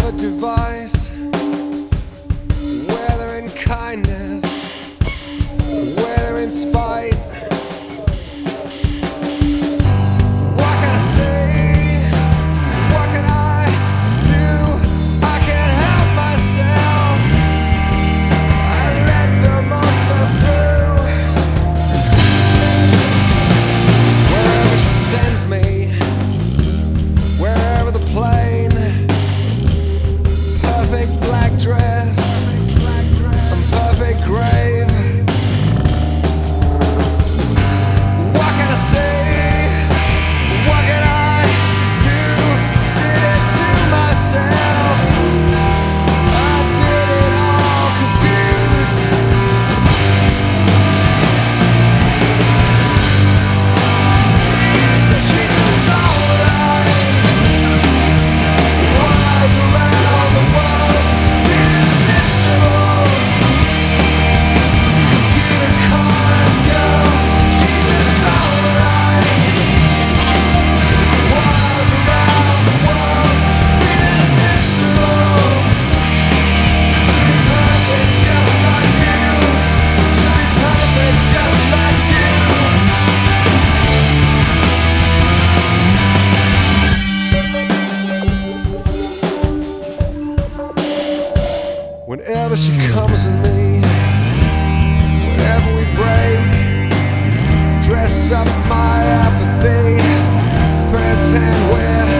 good device, whether in kindness, whether in spite. What can I say? What can I do? I can't help myself. I let the monster through. Wherever she sends me, wherever the plane, perfect black dress and perfect grave. What can I say? What can I do? Did it to myself. I did it all confused. But she's a soulline, wise around the world, invincible. Computer card girl, she's a soulline, wise around the world, invincible. To be perfect just like you, to be perfect just like you. Whenever she comes with me, whenever we break, dress up my apathy, pretend we're